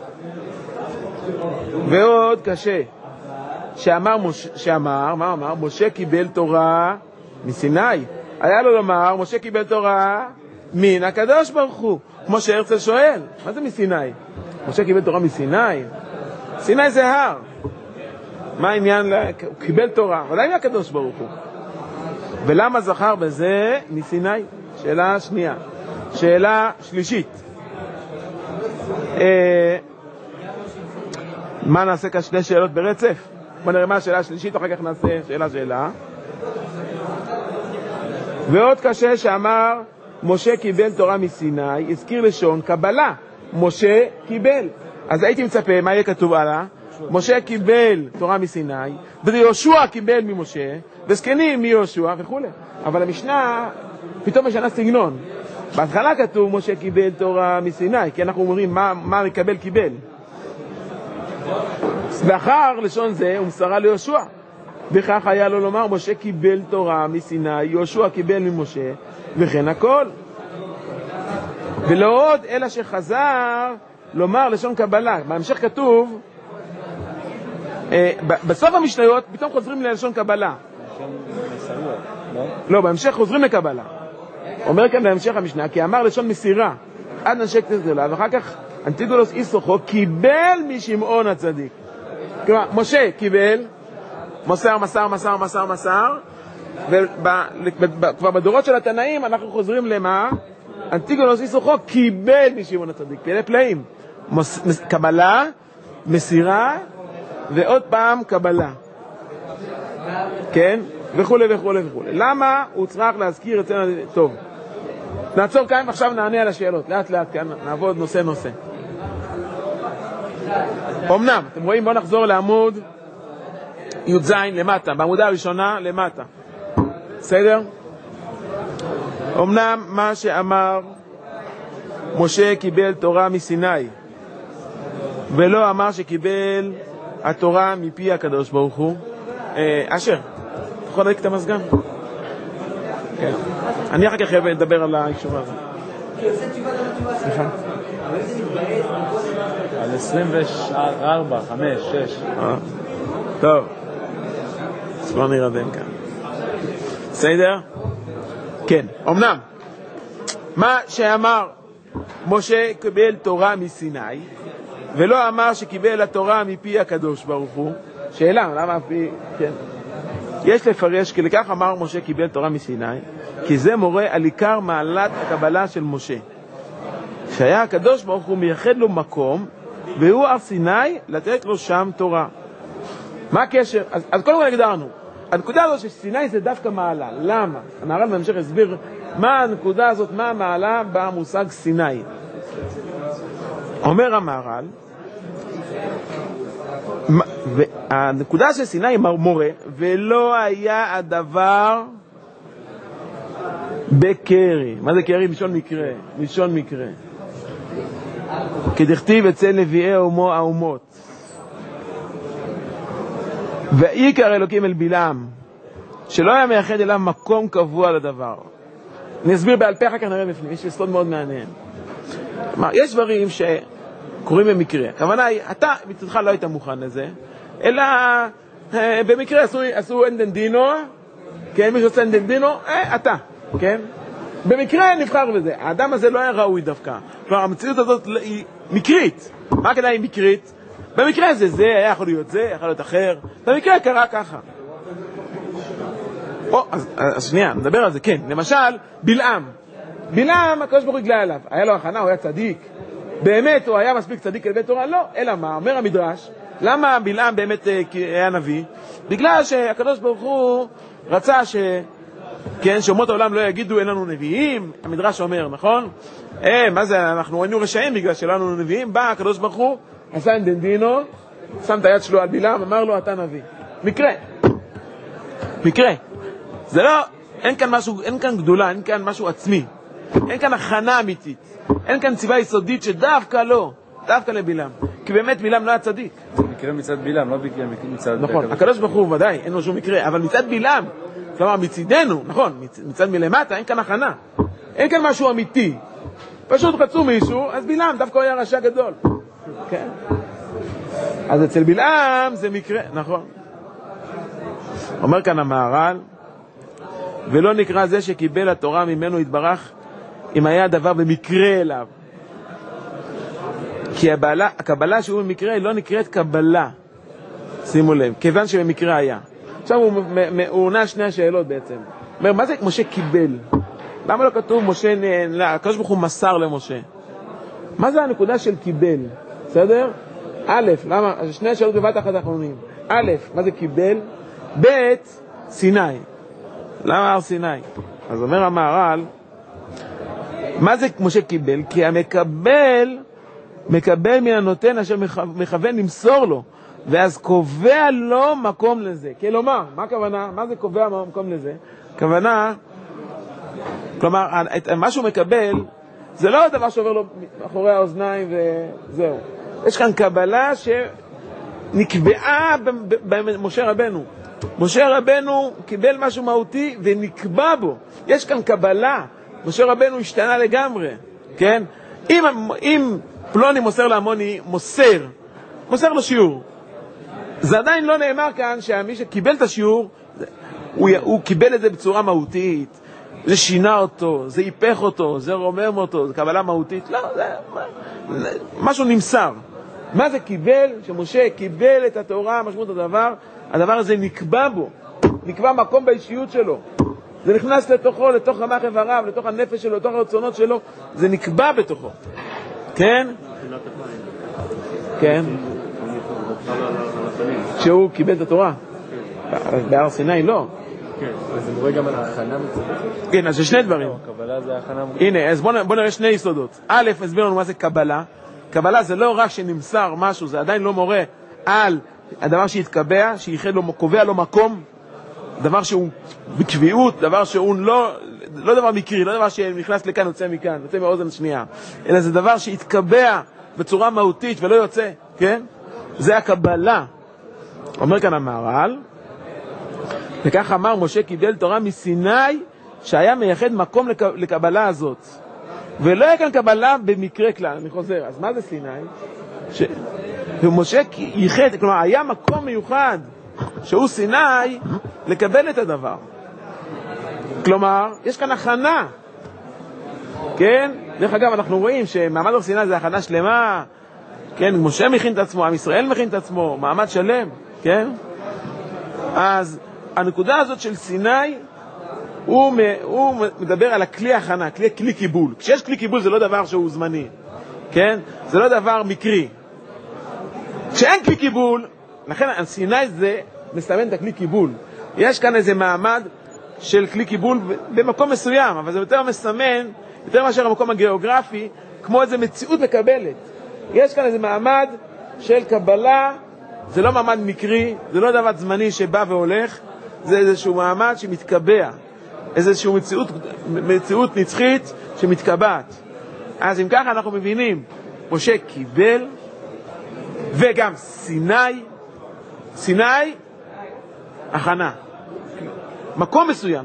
Speaker 1: ועוד קשה. שאמר, מש... שאמר, מה אמר? משה קיבל תורה מסיני. היה לו לומר, משה קיבל תורה מן הקדוש ברוך הוא. כמו שהרצל שואל, מה זה מסיני? משה קיבל תורה מסיני? סיני זה הר. מה העניין? לה... הוא קיבל תורה, אבל אין הקדוש ברוך הוא. ולמה זכר בזה מסיני? שאלה שנייה. שאלה שלישית. אה, מה נעשה כאן שני שאלות ברצף? בוא נראה מה השאלה השלישית, אחר כך נעשה שאלה שאלה. ועוד קשה שאמר משה קיבל תורה מסיני, הזכיר לשון קבלה, משה קיבל. אז הייתי מצפה, מה יהיה כתוב הלאה? משה קיבל תורה מסיני, ויהושע קיבל ממשה, וזקנים מיהושע וכו'. אבל המשנה פתאום משנה סגנון. בהתחלה כתוב משה קיבל תורה מסיני, כי אנחנו אומרים מה, מה מקבל קיבל. ואחר לשון זה הוא מסרה ליהושע. וכך היה לו לומר, משה קיבל תורה מסיני, יהושע קיבל ממשה, וכן הכל. ולא עוד אלא שחזר לומר לשון קבלה. בהמשך כתוב, אה, בסוף המשניות פתאום חוזרים ללשון קבלה. לא, בהמשך חוזרים לקבלה. אומר כאן בהמשך המשנה, כי אמר לשון מסירה עד נשק תזולה, ואחר כך אנטיגולוס איסוכו קיבל משמעון הצדיק. כלומר, משה קיבל, מוסר, מסר, מסר, מסר, מסר, וכבר בדורות של התנאים אנחנו חוזרים למה? אנטיגולוס איסוכו קיבל משמעון הצדיק. פלא פלאים. מוס, קבלה, מסירה, ועוד פעם קבלה. כן? וכו' וכו' וכו'. למה הוא צריך להזכיר את זה? טוב. נעצור כאן ועכשיו נענה על השאלות. לאט לאט כאן נעבוד נושא נושא. אמנם, אתם רואים? בואו נחזור לעמוד י"ז למטה, בעמודה הראשונה למטה. בסדר? אמנם מה שאמר משה קיבל תורה מסיני, ולא אמר שקיבל התורה מפי הקדוש ברוך הוא. אשר, אתה יכול להדליק את המזגן? כן. אני אחר כך אדבר על האישור הזה. סליחה.
Speaker 4: על עשרים וארבע, חמש, שש.
Speaker 1: טוב. אז בואו נרדם כאן. בסדר? כן. אמנם, מה שאמר משה קיבל תורה מסיני, ולא אמר שקיבל התורה מפי הקדוש ברוך הוא. שאלה, למה מפי... כן. יש לפרש, כי לכך אמר משה קיבל תורה מסיני, כי זה מורה על עיקר מעלת הקבלה של משה. שהיה הקדוש ברוך הוא מייחד לו מקום, והוא הר סיני לתת לו שם תורה. מה הקשר? אז, אז קודם כל הגדרנו. הנקודה הזאת שסיני זה דווקא מעלה. למה? המהר"ל בהמשך הסביר מה הנקודה הזאת, מה המעלה במושג סיני. אומר המהר"ל, והנקודה של סיני היא מורה, ולא היה הדבר בקרי. מה זה קרי? משון מקרה. משון מקרה. כדכתיב אצל נביאי אומו האומות. ועיקר אלוקים אל בלעם, שלא היה מייחד אליו מקום קבוע לדבר. אני אסביר בעל פה, אחר כך נראה בפנים, יש סוד מאוד מעניין. כלומר, יש דברים שקורים במקרה. הכוונה היא, אתה מצדך לא היית מוכן לזה, אלא אה, במקרה עשו, עשו אנדנדינו, כן, מי שעושה אנדנדינו, אה, אתה, כן? במקרה נבחר בזה. האדם הזה לא היה ראוי דווקא. כלומר, המציאות הזאת היא מקרית. מה כדאי היא מקרית? במקרה הזה זה היה יכול להיות זה, יכול להיות אחר. במקרה קרה ככה. או, אז, אז שנייה, נדבר על זה, כן. למשל, בלעם. בלעם, הקדוש ברוך הוא הגלה עליו. היה לו הכנה, הוא היה צדיק. באמת, הוא היה מספיק צדיק לבית תורה? לא. אלא מה? אומר המדרש, למה בלעם באמת היה נביא? בגלל שהקדוש ברוך הוא רצה ש... כן, שאומות העולם לא יגידו אין לנו נביאים, המדרש אומר, נכון? אה, מה זה, אנחנו היינו רשעים בגלל שלא לנו נביאים, בא הקדוש ברוך הוא, עשה אנדנדינו, שם את היד שלו על בלעם, אמר לו, אתה נביא. מקרה. מקרה. זה לא, אין כאן משהו, אין כאן גדולה, אין כאן משהו עצמי. אין כאן הכנה אמיתית. אין כאן ציבה יסודית שדווקא לא, דווקא לבלעם. כי באמת בלעם לא היה צדיק.
Speaker 4: זה מקרה מצד בלעם, לא מצד...
Speaker 1: נכון, הקדוש ברוך הוא ודאי, אין לו שום מקרה, אבל מצד בלעם, כלומר, מצידנו, נכון, מצ, מצד מלמטה, אין כאן הכנה. אין כאן משהו אמיתי. פשוט רצו מישהו, אז בלעם דווקא היה רשע גדול. כן? אז אצל בלעם זה מקרה, נכון. אומר כאן המהר"ל, ולא נקרא זה שקיבל התורה ממנו יתברך, אם היה הדבר במקרה אליו. כי הבעלה, הקבלה שהוא במקרה היא לא נקראת קבלה. שימו לב, כיוון שבמקרה היה. עכשיו הוא, הוא עונה שני השאלות בעצם. אומר, מה זה משה קיבל? למה לא כתוב משה, לא, הקדוש ברוך הוא מסר למשה? מה זה הנקודה של קיבל? בסדר? א', למה? שני השאלות בבת אחת האחרונים. א', מה זה קיבל? ב', סיני. למה הר סיני? אז אומר המהר"ל, מה זה משה קיבל? כי המקבל, מקבל מן הנותן אשר מכוון למסור לו, ואז קובע לו מקום לזה. כלומר, מה הכוונה? מה זה קובע מקום לזה? הכוונה, כלומר, מה שהוא מקבל, זה לא הדבר שעובר לו מאחורי האוזניים וזהו. יש כאן קבלה שנקבעה במשה רבנו. משה רבנו קיבל משהו מהותי ונקבע בו. יש כאן קבלה. משה רבנו השתנה לגמרי, כן? אם, אם פלוני מוסר להמוני, מוסר, מוסר לו שיעור. זה עדיין לא נאמר כאן שמי שקיבל את השיעור, הוא, הוא קיבל את זה בצורה מהותית. זה שינה אותו, זה היפך אותו, זה רומם אותו, זה קבלה מהותית. לא, זה משהו נמסר. מה זה קיבל? שמשה קיבל את התורה, משמעות הדבר, הדבר הזה נקבע בו, נקבע מקום באישיות שלו. זה נכנס לתוכו, לתוך רמ"ח איבריו, לתוך הנפש שלו, לתוך הרצונות שלו, זה נקבע בתוכו. כן? כן. שהוא קיבל את התורה. בהר סיני לא.
Speaker 3: כן, זה מורה גם על ההכנה מצוות.
Speaker 1: כן, אז זה שני דברים.
Speaker 3: קבלה זה הכנה.
Speaker 1: הנה, אז בואו נראה שני יסודות. א', הסביר לנו מה זה קבלה. קבלה זה לא רק שנמסר משהו, זה עדיין לא מורה על הדבר שהתקבע, שייחד לו, קובע לו מקום, דבר שהוא בקביעות, דבר שהוא לא, לא דבר מקרי, לא דבר שנכנס לכאן, יוצא מכאן, יוצא מאוזן שנייה, אלא זה דבר שהתקבע בצורה מהותית ולא יוצא, כן? זה הקבלה. אומר כאן המהר"ל, וכך אמר משה קיבל תורה מסיני, שהיה מייחד מקום לק... לקבלה הזאת. ולא היה כאן קבלה במקרה כלל, אני חוזר. אז מה זה סיני? ש... ומשה ייחד, כלומר, היה מקום מיוחד, שהוא סיני, לקבל את הדבר. כלומר, יש כאן הכנה. כן? דרך אגב, אנחנו רואים שמעמד הר סיני זה הכנה שלמה. כן? משה מכין את עצמו, עם ישראל מכין את עצמו, מעמד שלם. כן? אז הנקודה הזאת של סיני, הוא, הוא מדבר על הכלי הכנה, כלי, כלי קיבול. כשיש כלי קיבול זה לא דבר שהוא זמני. כן? זה לא דבר מקרי. כשאין כלי קיבול, לכן סיני זה מסמן את הכלי קיבול. יש כאן איזה מעמד של כלי קיבול במקום מסוים, אבל זה יותר מסמן, יותר מאשר המקום הגיאוגרפי, כמו איזה מציאות מקבלת. יש כאן איזה מעמד של קבלה, זה לא מעמד מקרי, זה לא דבר זמני שבא והולך, זה איזשהו מעמד שמתקבע, איזשהו מציאות, מציאות נצחית שמתקבעת. אז אם ככה אנחנו מבינים, משה קיבל, וגם סיני, סיני, הכנה. מקום מסוים.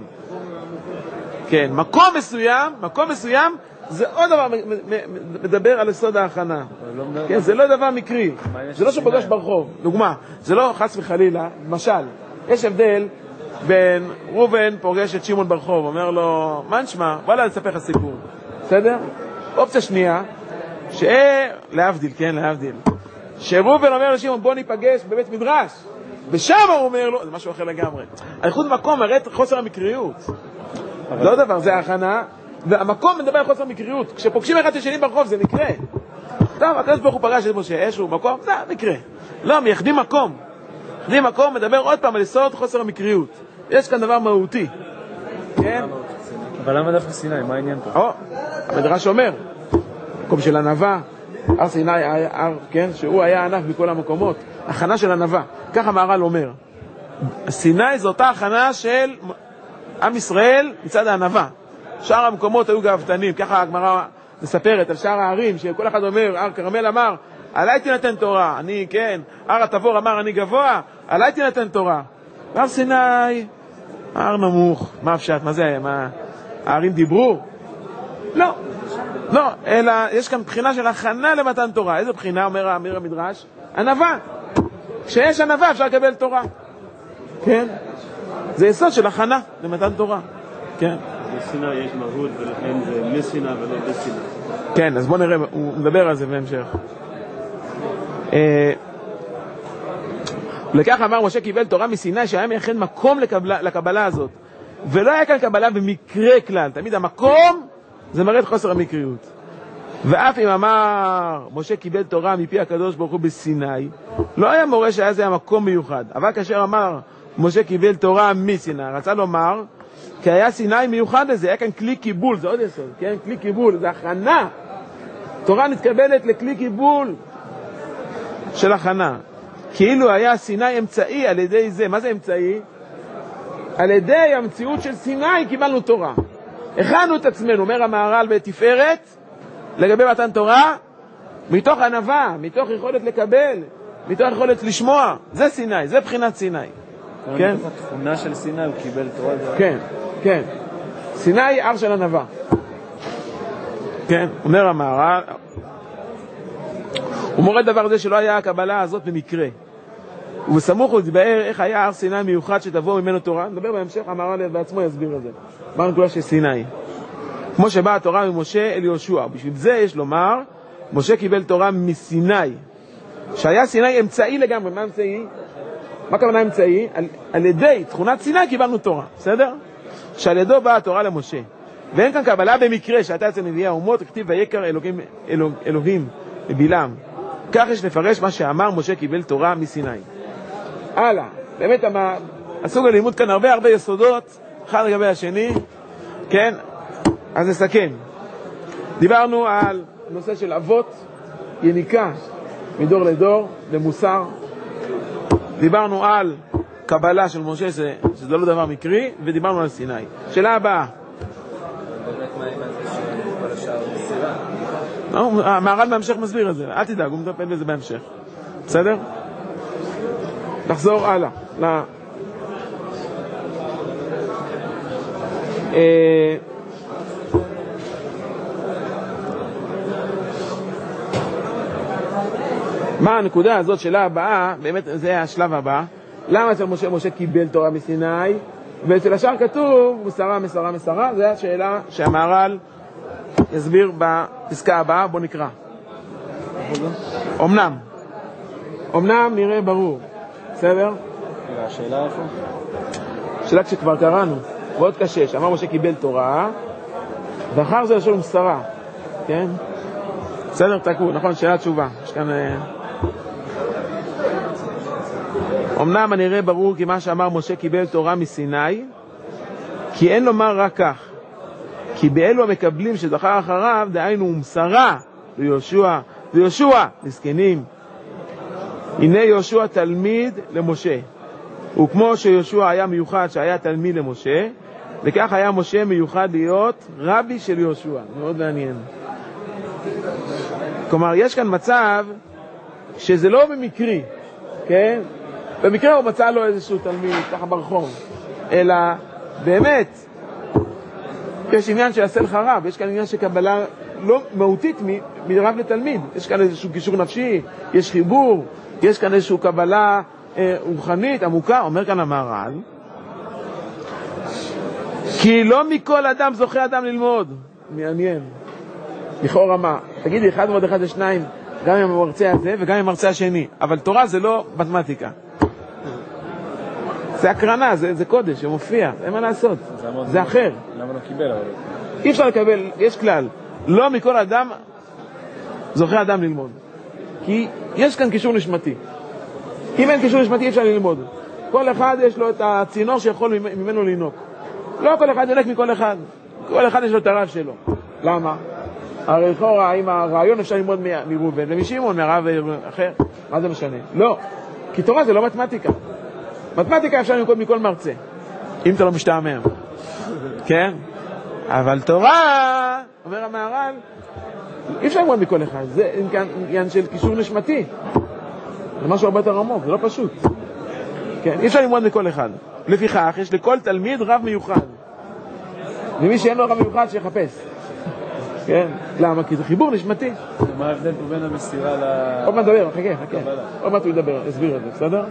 Speaker 1: כן, מקום מסוים, מקום מסוים, זה עוד דבר מדבר על יסוד ההכנה. כן, זה לא דבר מקרי. זה לא שהוא פגש ברחוב. דוגמה, זה לא חס וחלילה, למשל, יש הבדל בין רובן פוגש את שמעון ברחוב, אומר לו, מה נשמע? בוא לה לספר לך סיפור. בסדר? אופציה שנייה, שלהבדיל, כן, להבדיל. שרובן אומר לשמעון, בוא ניפגש בבית מדרש. ושם הוא אומר לו, זה משהו אחר לגמרי. הייחוד מקום מראה את חוסר המקריות. לא דבר, זה ההכנה, והמקום מדבר על חוסר המקריות. כשפוגשים אחד השני ברחוב זה מקרה. טוב, הקדוש ברוך הוא פגש את משה, איזשהו מקום, זה מקרה. לא, מייחדים מקום. מייחדים מקום מדבר עוד פעם על יסוד חוסר המקריות. יש כאן דבר מהותי. כן?
Speaker 3: אבל למה דווקא סיני? מה העניין פה?
Speaker 1: או, המדרש אומר, מקום של ענווה, הר סיני, הר, כן, שהוא היה ענף בכל המקומות. הכנה של ענווה. ככה המהר"ל אומר. סיני זו אותה הכנה של עם ישראל מצד הענווה. שאר המקומות היו גאוותנים. ככה הגמרא מספרת על שאר הערים, שכל אחד אומר, הר כרמל אמר, עליי תינתן תורה. אני, כן, הר התבור אמר, אני גבוה, עליי תינתן תורה. הר סיני, הר נמוך. מה הפשט? מה זה? מה? הערים דיברו? לא. לא, אלא יש כאן בחינה של הכנה למתן תורה. איזה בחינה, אומר אמיר המדרש? ענווה. כשיש ענווה אפשר לקבל תורה. כן? זה יסוד של הכנה למתן תורה. כן.
Speaker 3: בסיני יש מהות ולכן זה מסיני ולא בסיני.
Speaker 1: כן, אז בוא נראה, הוא מדבר על זה בהמשך. לכך אמר משה קיבל תורה מסיני שהיה מייחד מקום לקבלה, לקבלה הזאת. ולא היה כאן קבלה במקרה כלל. תמיד המקום זה מראה את חוסר המקריות. ואף אם אמר משה קיבל תורה מפי הקדוש ברוך הוא בסיני, לא היה מורה שהיה זה המקום מיוחד. אבל כאשר אמר משה קיבל תורה מסיני, רצה לומר כי היה סיני מיוחד לזה, היה כאן כלי קיבול, זה עוד יסוד, כן? כלי קיבול, זה הכנה. תורה מתקבלת לכלי קיבול של הכנה. כאילו היה סיני אמצעי על ידי זה. מה זה אמצעי? על ידי המציאות של סיני קיבלנו תורה. הכנו את עצמנו, אומר המהר"ל בתפארת, לגבי מתן תורה, מתוך ענווה, מתוך יכולת לקבל, מתוך יכולת לשמוע. זה סיני, זה בחינת סיני. כן?
Speaker 4: מתוך התכונה של סיני הוא קיבל תורה.
Speaker 1: כן, כן. סיני הר של ענווה. כן, אומר המהר"ל, הוא מורה דבר זה שלא היה הקבלה הזאת במקרה. ובסמוך הוא יתבאר איך היה הר סיני מיוחד שתבוא ממנו תורה. נדבר בהמשך, המהר"ל בעצמו יסביר את זה. מה הנקודה של סיני? כמו שבאה התורה ממשה אל יהושע. בשביל זה יש לומר, משה קיבל תורה מסיני. שהיה סיני אמצעי לגמרי. מה אמצעי? מה כוונה אמצעי? על, על ידי תכונת סיני קיבלנו תורה. בסדר? שעל ידו באה התורה למשה. ואין כאן קבלה במקרה שאתה אצל נביאי האומות, הכתיב ויקר אלוהים, אלוה, אלוהים לבלעם. כך יש לפרש מה שאמר משה קיבל תורה מסיני. הלאה. באמת הסוג הלימוד כאן הרבה הרבה יסודות, אחד לגבי השני. כן? אז נסכם. דיברנו על נושא של אבות, יניקה מדור לדור, למוסר. דיברנו על קבלה של משה, שזה לא דבר מקרי, ודיברנו על סיני. שאלה הבאה.
Speaker 4: באמת מה עם זה שכל השאר מסירה?
Speaker 1: המהר"ל בהמשך מסביר את זה, אל תדאג, הוא מטפל בזה בהמשך. בסדר? נחזור הלאה. אה... מה הנקודה הזאת שלה הבאה, באמת זה השלב הבא. למה אצל משה משה קיבל תורה מסיני, ואצל השאר כתוב מסרה מסרה מסרה? זו השאלה שהמהר"ל יסביר בפסקה הבאה, בוא נקרא. אמנם, אמנם נראה ברור, בסדר?
Speaker 4: השאלה איפה?
Speaker 1: שאלה כשכבר קראנו, ועוד קשה, שאמר משה קיבל תורה, ואחר זה לשון מסרה, כן? בסדר, תקעו, נכון, שאלה תשובה. יש כאן... אמנם הנראה ברור כי מה שאמר משה קיבל תורה מסיני, כי אין לומר רק כך, כי באלו המקבלים שזכר אחריו, דהיינו ומסרה ליהושע, ויהושע לזקנים. הנה יהושע תלמיד למשה, וכמו שיהושע היה מיוחד שהיה תלמיד למשה, וכך היה משה מיוחד להיות רבי של יהושע. מאוד מעניין. כלומר, יש כאן מצב שזה לא במקרי, כן? במקרה הוא מצא לו איזשהו תלמיד ככה ברחוב, אלא באמת יש עניין שיעשה לך רב, יש כאן עניין שקבלה לא מהותית מרב לתלמיד, יש כאן איזשהו קישור נפשי, יש חיבור, יש כאן איזשהו קבלה אה, רוחנית עמוקה. אומר כאן המהר"ל, כי לא מכל אדם זוכה אדם ללמוד. מעניין, לכאורה מה? תגידי, אחד ועוד אחד זה שניים, גם עם המרצה הזה וגם עם המרצה השני, אבל תורה זה לא מתמטיקה, זה הקרנה, זה, זה קודש, זה מופיע, אין מה לעשות, זה, זה אחר.
Speaker 4: למה לא קיבל? אבל...
Speaker 1: אי אפשר לקבל, יש כלל, לא מכל אדם זוכה אדם ללמוד, כי יש כאן קישור נשמתי. אם אין קישור נשמתי אי אפשר ללמוד. כל אחד יש לו את הצינור שיכול ממנו לינוק. לא כל אחד ינק מכל אחד, כל אחד יש לו את הרב שלו. למה? הרי לכאורה, אם הרעיון אפשר ללמוד מראובן ומשמעון, מהרב אחר, מה זה משנה? לא, כי תורה זה לא מתמטיקה. מתמטיקה אפשר ללמוד מכל מרצה, אם אתה לא משתעמם. כן? אבל תורה, אומר המהר"ל, אי אפשר ללמוד מכל אחד. זה עניין של קישור נשמתי. זה משהו הרבה יותר עמוק, זה לא פשוט. כן, אי אפשר ללמוד מכל אחד. לפיכך, יש לכל תלמיד רב מיוחד. ומי שאין לו רב מיוחד שיחפש. כן? למה? כי זה חיבור נשמתי.
Speaker 4: מה ההבדל בין המסירה ל...
Speaker 1: עוד מעט דבר, חכה, חכה. עוד מעט הוא ידבר, הסביר את זה, בסדר?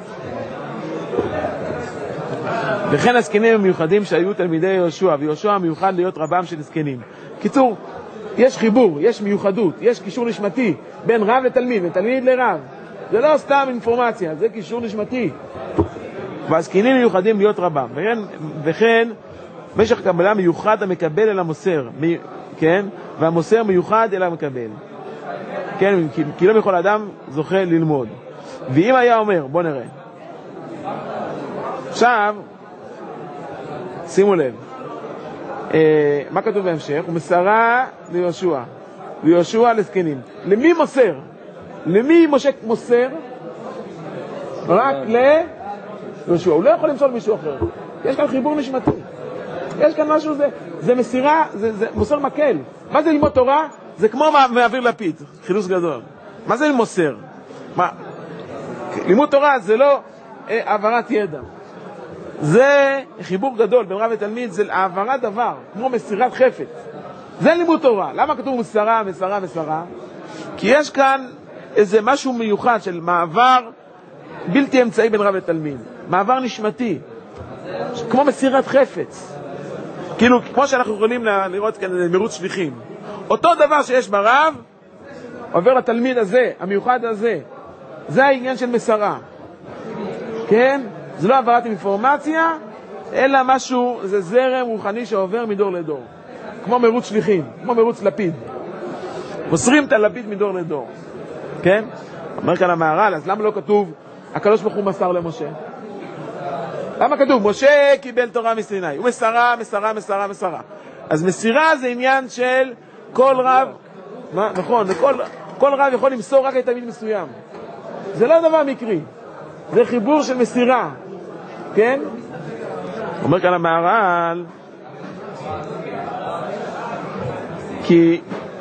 Speaker 1: וכן הזקנים המיוחדים שהיו תלמידי יהושע, ויהושע מיוחד להיות רבם של זקנים. קיצור, יש חיבור, יש מיוחדות, יש קישור נשמתי בין רב לתלמיד, ותלמיד לרב. זה לא סתם אינפורמציה, זה קישור נשמתי. והזקנים מיוחדים להיות רבם. וכן, וכן משך קבלה מיוחד המקבל אל המוסר, כן? והמוסר מיוחד אל המקבל. כן, כי, כי לא מכל אדם זוכה ללמוד. ואם היה אומר, בוא נראה. עכשיו, שימו לב, אה, מה כתוב בהמשך? הוא מסרה ליהושע, ליהושע לזקנים. למי מוסר? למי משה מוסר? רק ליהושע. הוא לא יכול למסור למישהו אחר. יש כאן חיבור נשמתי. יש כאן משהו, זה, זה מסירה, זה, זה מוסר מקל. מה זה ללמוד תורה? זה כמו מעביר לפיד, חילוץ גדול. מה זה למוסר? מה? לימוד תורה זה לא אה, העברת ידע. זה חיבור גדול בין רב ותלמיד, זה העברת דבר, כמו מסירת חפץ. זה לימוד תורה. למה כתוב מסרה, מסרה, מסרה? כי יש כאן איזה משהו מיוחד של מעבר בלתי אמצעי בין רב ותלמיד. מעבר נשמתי. כמו מסירת חפץ. כאילו, כמו שאנחנו יכולים לראות כאן מרוץ שליחים. אותו דבר שיש ברב, עובר לתלמיד הזה, המיוחד הזה. זה העניין של מסרה. כן? זה לא העברת אינפורמציה, אלא משהו, זה זרם רוחני שעובר מדור לדור. כמו מרוץ שליחים, כמו מרוץ לפיד. מוסרים את הלפיד מדור לדור. כן? אומר כאן המהר"ל, אז למה לא כתוב, הקדוש ברוך הוא מסר למשה? למה כתוב? משה קיבל תורה מסיני. הוא מסרה, מסרה, מסרה, מסרה. אז מסירה זה עניין של כל רב, מה? נכון, כל, כל רב יכול למסור רק את תלמיד מסוים. זה לא דבר מקרי. זה חיבור של מסירה. כן? אומר כאן המהר"ל, כי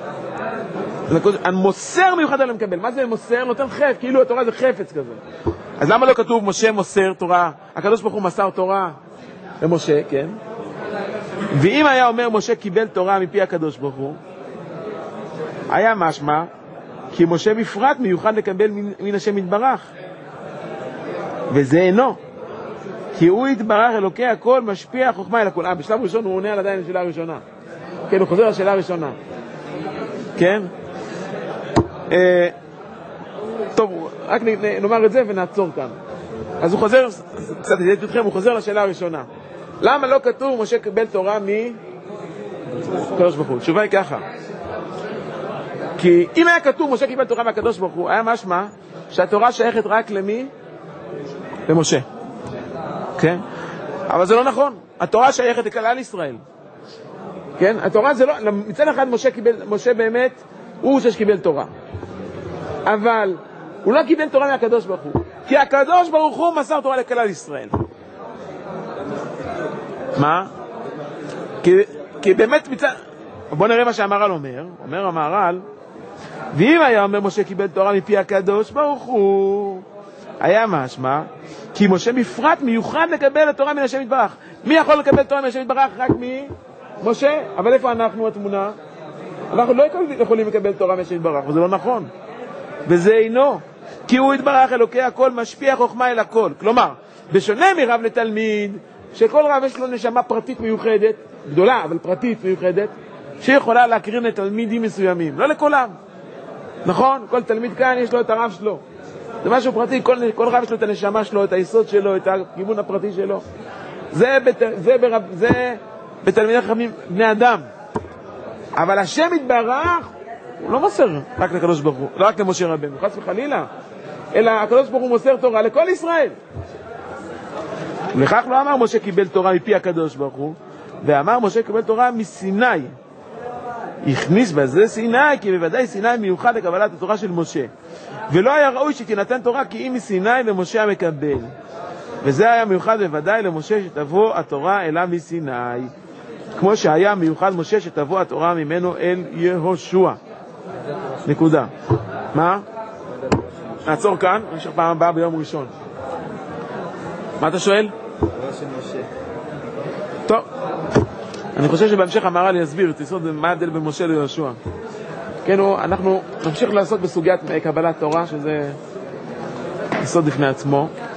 Speaker 1: המוסר מיוחד עליהם מקבל. מה זה מוסר? נותן חפץ, כאילו התורה זה חפץ כזה. אז למה לא כתוב משה מוסר תורה? הקדוש ברוך הוא מסר תורה למשה, כן? ואם היה אומר משה קיבל תורה מפי הקדוש ברוך הוא, היה משמע כי משה בפרט מיוחד לקבל מן השם יתברך. וזה אינו. כי הוא יתברך אלוקי הכל, משפיע חוכמה אל הכל. אה, בשלב ראשון הוא עונה על עדיין לשאלה הראשונה. כן, הוא חוזר לשאלה הראשונה. כן? אה, טוב, רק נאמר את זה ונעצור כאן. אז הוא חוזר, קצת ידעת אתכם, הוא חוזר לשאלה הראשונה. למה לא כתוב משה קיבל תורה מקדוש ברוך הוא? תשובה היא ככה. כי אם היה כתוב משה קיבל תורה מהקדוש ברוך הוא, היה משמע שהתורה שייכת רק למי? למשה. כן? אבל זה לא נכון. התורה שייכת לכלל ישראל. כן? התורה זה לא, מצד אחד משה קיבל, משה באמת, הוא שקיבל תורה. אבל הוא לא קיבל תורה מהקדוש ברוך הוא. כי הקדוש ברוך הוא מסר תורה לכלל ישראל. מה? כי, כי באמת מצד... בוא נראה מה שהמהר"ל אומר. אומר המהר"ל, ואם היה אומר משה קיבל תורה מפי הקדוש ברוך הוא, היה משמע, כי משה בפרט מיוחד לקבל התורה מן השם יתברך. מי יכול לקבל תורה מן השם יתברך? רק מי? משה. אבל איפה אנחנו התמונה? אנחנו לא יכולים לקבל תורה מן השם יתברך, וזה לא נכון. וזה אינו. כי הוא יתברך אלוקי הכל, משפיע חוכמה אל הכל. כלומר, בשונה מרב לתלמיד, שכל רב יש לו נשמה פרטית מיוחדת, גדולה, אבל פרטית מיוחדת, שיכולה להקרין לתלמידים מסוימים. לא לכולם. נכון? כל תלמיד כאן יש לו את הרב שלו. זה משהו פרטי, כל, כל רב יש לו את הנשמה שלו, את היסוד שלו, את הכיוון הפרטי שלו. זה, בת, זה, ברב, זה בתלמידי חכמים בני אדם. אבל השם יתברך, הוא לא מוסר רק לקדוש ברוך הוא, לא רק למשה רבנו, חס וחלילה, אלא הקדוש ברוך הוא מוסר תורה לכל ישראל. ולכך לא אמר משה קיבל תורה מפי הקדוש ברוך הוא, ואמר משה קיבל תורה מסיני. הכניס בזה סיני, כי בוודאי סיני מיוחד לקבלת התורה של משה. ולא היה ראוי שתינתן תורה כי אם מסיני למשה המקבל. וזה היה מיוחד בוודאי למשה שתבוא התורה אליו מסיני. כמו שהיה מיוחד משה שתבוא התורה ממנו אל יהושע. נקודה. מה? נעצור כאן, נמשיך פעם הבאה ביום ראשון. מה אתה שואל? טוב. אני חושב שבהמשך המהר"ל יסביר, תסוד מה ההבדל בין משה ליהושע. כן, אנחנו נמשיך לעשות בסוגיית קבלת תורה, שזה יסוד לפני עצמו.